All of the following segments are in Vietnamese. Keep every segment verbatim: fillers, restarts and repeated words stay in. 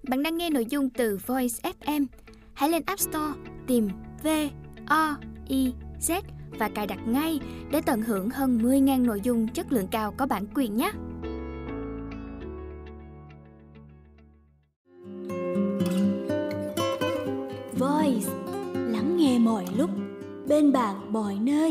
Bạn đang nghe nội dung từ Voice ép em. Hãy lên App Store tìm V O I Z và cài đặt ngay để tận hưởng hơn mười nghìn nội dung chất lượng cao có bản quyền nhé. Voice, lắng nghe mọi lúc, bên bạn mọi nơi.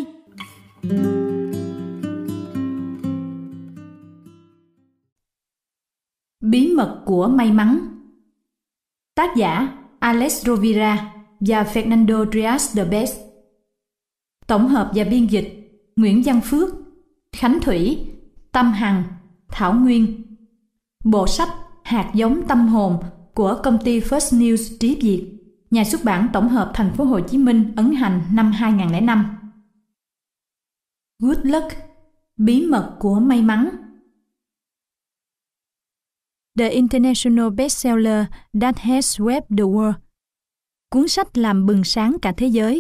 Bí mật của may mắn. Tác giả Alex Rovira và Fernando Diaz-de-Bez. Tổng hợp và biên dịch Nguyễn Văn Phước, Khánh Thủy, Tâm Hằng, Thảo Nguyên. Bộ sách Hạt giống tâm hồn của công ty First News Trí Việt, nhà xuất bản tổng hợp Thành phố Hồ Chí Minh ấn hành năm hai không không năm. Good Luck, bí mật của may mắn. The International Bestseller That Has Swept the World. Cuốn sách làm bừng sáng cả thế giới.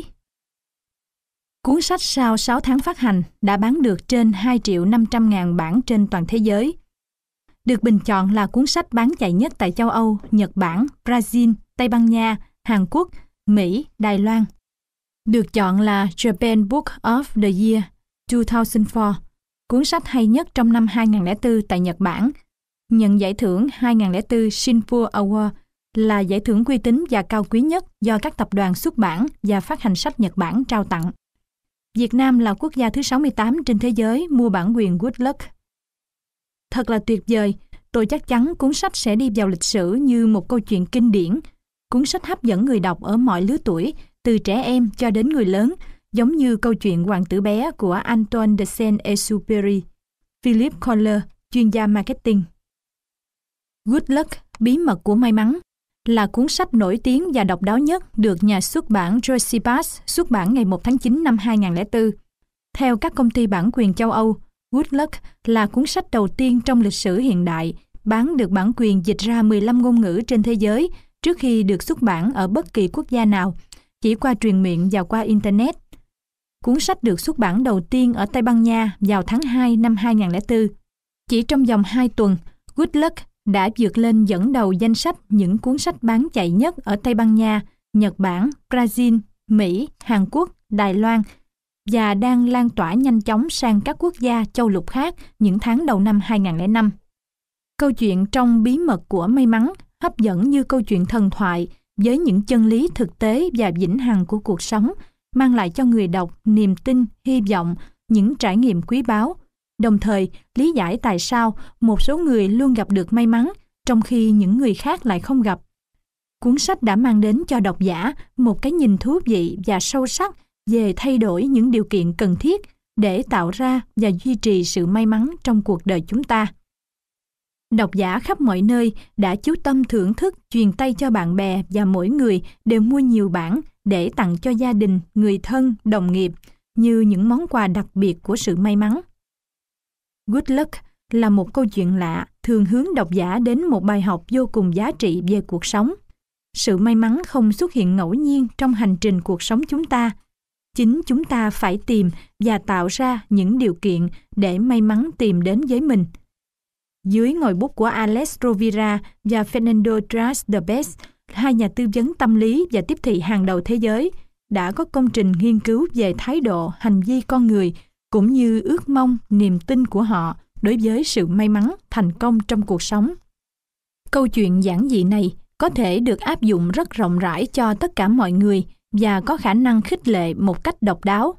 Cuốn sách sau sáu tháng phát hành đã bán được trên hai triệu năm trăm ngàn bản trên toàn thế giới. Được bình chọn là cuốn sách bán chạy nhất tại châu Âu, Nhật Bản, Brazil, Tây Ban Nha, Hàn Quốc, Mỹ, Đài Loan. Được chọn là Japan Book of the Year hai không không bốn, cuốn sách hay nhất trong năm hai không không bốn tại Nhật Bản. Nhận giải thưởng hai không không bốn Shinpo Award là giải thưởng uy tín và cao quý nhất do các tập đoàn xuất bản và phát hành sách Nhật Bản trao tặng. Việt Nam là quốc gia thứ sáu mươi tám trên thế giới mua bản quyền Good Luck. Thật là tuyệt vời, tôi chắc chắn cuốn sách sẽ đi vào lịch sử như một câu chuyện kinh điển. Cuốn sách hấp dẫn người đọc ở mọi lứa tuổi, từ trẻ em cho đến người lớn, giống như câu chuyện Hoàng tử bé của Antoine de Saint-Exupéry. Philip Kohler, chuyên gia marketing. Good Luck, bí mật của may mắn là cuốn sách nổi tiếng và độc đáo nhất được nhà xuất bản Joyce xuất bản ngày một tháng chín năm hai không không bốn. Theo các công ty bản quyền châu Âu, Good Luck là cuốn sách đầu tiên trong lịch sử hiện đại bán được bản quyền dịch ra mười lăm ngôn ngữ trên thế giới trước khi được xuất bản ở bất kỳ quốc gia nào, chỉ qua truyền miệng và qua Internet. Cuốn sách được xuất bản đầu tiên ở Tây Ban Nha vào tháng hai năm hai không không bốn. Chỉ trong vòng hai tuần, Good Luck đã vượt lên dẫn đầu danh sách những cuốn sách bán chạy nhất ở Tây Ban Nha, Nhật Bản, Brazil, Mỹ, Hàn Quốc, Đài Loan và đang lan tỏa nhanh chóng sang các quốc gia châu lục khác những tháng đầu năm hai không không năm. Câu chuyện trong bí mật của may mắn hấp dẫn như câu chuyện thần thoại với những chân lý thực tế và vĩnh hằng của cuộc sống, mang lại cho người đọc niềm tin, hy vọng, những trải nghiệm quý báu, đồng thời lý giải tại sao một số người luôn gặp được may mắn, trong khi những người khác lại không gặp. Cuốn sách đã mang đến cho độc giả một cái nhìn thú vị và sâu sắc về thay đổi những điều kiện cần thiết để tạo ra và duy trì sự may mắn trong cuộc đời chúng ta. Độc giả khắp mọi nơi đã chú tâm thưởng thức, truyền tay cho bạn bè và mỗi người đều mua nhiều bản để tặng cho gia đình, người thân, đồng nghiệp như những món quà đặc biệt của sự may mắn. Good Luck là một câu chuyện lạ, thường hướng độc giả đến một bài học vô cùng giá trị về cuộc sống. Sự may mắn không xuất hiện ngẫu nhiên trong hành trình cuộc sống chúng ta. Chính chúng ta phải tìm và tạo ra những điều kiện để may mắn tìm đến với mình. Dưới ngòi bút của Alex Rovira và Fernando Diaz-de-Bez, hai nhà tư vấn tâm lý và tiếp thị hàng đầu thế giới, đã có công trình nghiên cứu về thái độ, hành vi con người, cũng như ước mong, niềm tin của họ đối với sự may mắn, thành công trong cuộc sống. Câu chuyện giản dị này có thể được áp dụng rất rộng rãi cho tất cả mọi người và có khả năng khích lệ một cách độc đáo.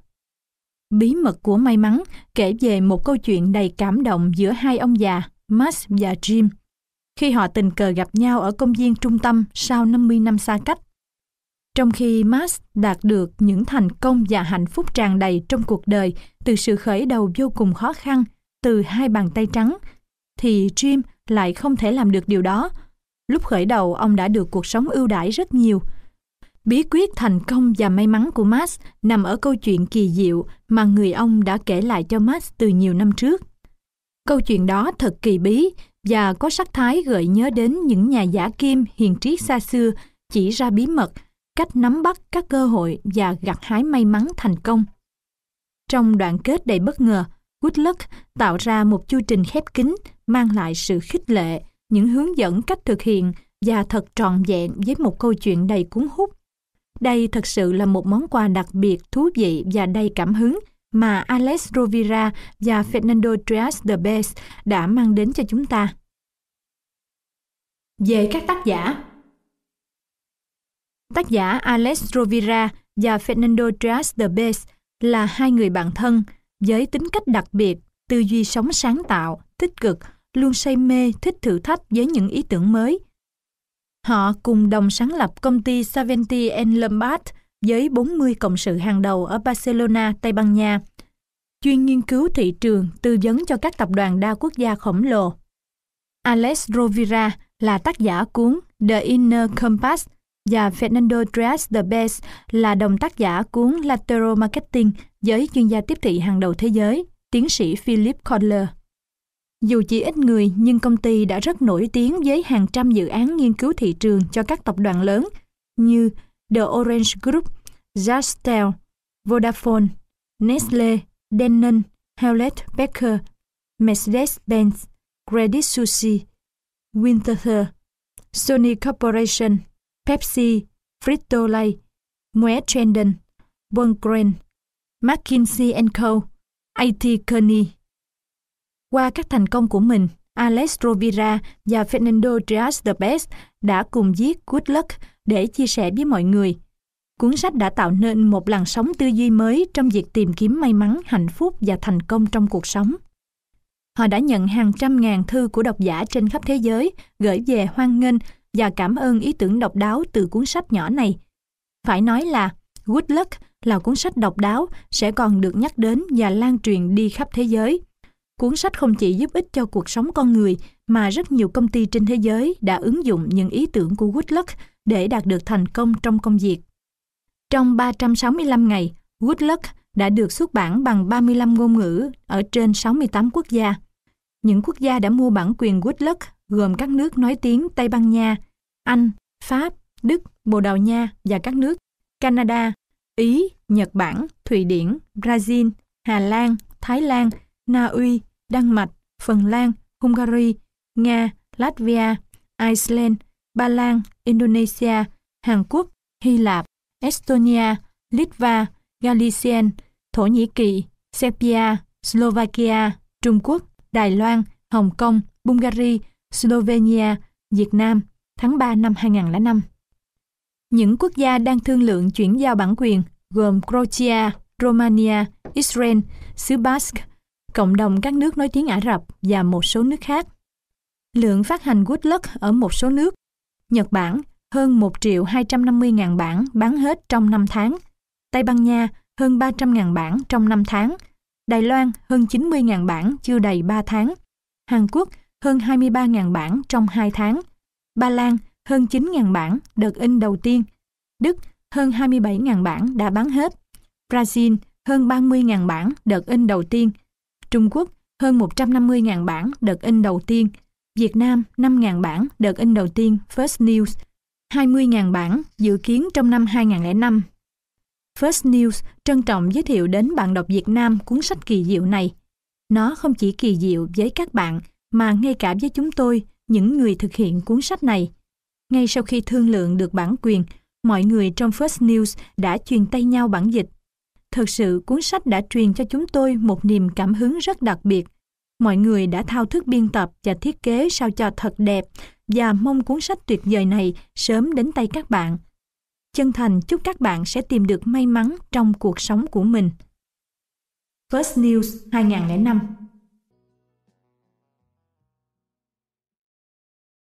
Bí mật của may mắn kể về một câu chuyện đầy cảm động giữa hai ông già, Max và Jim, khi họ tình cờ gặp nhau ở công viên trung tâm sau năm mươi năm xa cách. Trong khi Max đạt được những thành công và hạnh phúc tràn đầy trong cuộc đời từ sự khởi đầu vô cùng khó khăn, từ hai bàn tay trắng, thì Jim lại không thể làm được điều đó. Lúc khởi đầu, ông đã được cuộc sống ưu đãi rất nhiều. Bí quyết thành công và may mắn của Max nằm ở câu chuyện kỳ diệu mà người ông đã kể lại cho Max từ nhiều năm trước. Câu chuyện đó thật kỳ bí và có sắc thái gợi nhớ đến những nhà giả kim hiền triết xa xưa chỉ ra bí mật, cách nắm bắt các cơ hội và gặt hái may mắn thành công. Trong đoạn kết đầy bất ngờ, Good Luck tạo ra một chu trình khép kín mang lại sự khích lệ, những hướng dẫn cách thực hiện và thật trọn vẹn với một câu chuyện đầy cuốn hút. Đây thật sự là một món quà đặc biệt, thú vị và đầy cảm hứng mà Alex Rovira và Fernando Trias de Bes đã mang đến cho chúng ta. Về các tác giả, tác giả Alex Rovira và Fernando Trias de Bes là hai người bạn thân với tính cách đặc biệt, tư duy sống sáng tạo, tích cực, luôn say mê, thích thử thách với những ý tưởng mới. Họ cùng đồng sáng lập công ty Saventi and Lombard với bốn mươi cộng sự hàng đầu ở Barcelona, Tây Ban Nha, chuyên nghiên cứu thị trường, tư vấn cho các tập đoàn đa quốc gia khổng lồ. Alex Rovira là tác giả cuốn The Inner Compass và Fernando Trias de Bes là đồng tác giả cuốn Lateral Marketing với chuyên gia tiếp thị hàng đầu thế giới, tiến sĩ Philip Kotler. Dù chỉ ít người nhưng công ty đã rất nổi tiếng với hàng trăm dự án nghiên cứu thị trường cho các tập đoàn lớn như The Orange Group, Jastel, Vodafone, Nestle, Danone, Hewlett Packard, Mercedes-Benz, Credit Suisse, Winterthur, Sony Corporation, Pepsi, Frito-Lay, Moët Chandon, Volkswagen, McKinsey and Co, a tê Kearney. Qua các thành công của mình, Alex Rovira và Fernando Trias de Bes đã cùng viết Good Luck để chia sẻ với mọi người. Cuốn sách đã tạo nên một làn sóng tư duy mới trong việc tìm kiếm may mắn, hạnh phúc và thành công trong cuộc sống. Họ đã nhận hàng trăm ngàn thư của độc giả trên khắp thế giới gửi về hoan nghênh và cảm ơn ý tưởng độc đáo từ cuốn sách nhỏ này. Phải nói là Good Luck là cuốn sách độc đáo sẽ còn được nhắc đến và lan truyền đi khắp thế giới. Cuốn sách không chỉ giúp ích cho cuộc sống con người mà rất nhiều công ty trên thế giới đã ứng dụng những ý tưởng của Good Luck để đạt được thành công trong công việc. Trong ba trăm sáu mươi lăm ngày, Good Luck đã được xuất bản bằng ba mươi lăm ngôn ngữ ở trên sáu mươi tám quốc gia. Những quốc gia đã mua bản quyền Good Luck gồm các nước nói tiếng Tây Ban Nha, Anh, Pháp, Đức, Bồ Đào Nha và các nước Canada, Ý, Nhật Bản, Thụy Điển, Brazil, Hà Lan, Thái Lan, Na Uy, Đan Mạch, Phần Lan, Hungary, Nga, Latvia, Iceland, Ba Lan, Indonesia, Hàn Quốc, Hy Lạp, Estonia, Litva, Galician, Thổ Nhĩ Kỳ, Serbia, Slovakia, Trung Quốc, Đài Loan, Hồng Kông, Bulgaria, Slovenia, Việt Nam, tháng ba năm hai nghìn không trăm lẻ năm. Những quốc gia đang thương lượng chuyển giao bản quyền gồm Croatia, Romania, Israel, xứ Basque, cộng đồng các nước nói tiếng Ả Rập và một số nước khác. Lượng phát hành Good Luck ở một số nước: Nhật Bản hơn một triệu hai trăm năm mươi ngàn bản bán hết trong năm tháng, Tây Ban Nha hơn ba trăm ngàn bản trong năm tháng, Đài Loan hơn chín mươi ngàn bản chưa đầy ba tháng, Hàn Quốc hơn hai mươi ba ngàn bản trong hai tháng, Ba Lan hơn chín ngàn bản đợt in đầu tiên, Đức hơn hai mươi bảy ngàn bản đã bán hết, Brazil hơn ba mươi ngàn bản đợt in đầu tiên, Trung Quốc hơn một trăm năm mươi ngàn bản đợt in đầu tiên, Việt Nam năm ngàn bản đợt in đầu tiên First News, hai mươi ngàn bản dự kiến trong năm hai nghìn không trăm lẻ năm. First News trân trọng giới thiệu đến bạn đọc Việt Nam cuốn sách kỳ diệu này. Nó không chỉ kỳ diệu với các bạn mà ngay cả với chúng tôi, những người thực hiện cuốn sách này. Ngay sau khi thương lượng được bản quyền, mọi người trong First News đã truyền tay nhau bản dịch. Thực sự, cuốn sách đã truyền cho chúng tôi một niềm cảm hứng rất đặc biệt. Mọi người đã thao thức biên tập và thiết kế sao cho thật đẹp và mong cuốn sách tuyệt vời này sớm đến tay các bạn. Chân thành chúc các bạn sẽ tìm được may mắn trong cuộc sống của mình. First News hai nghìn không trăm lẻ năm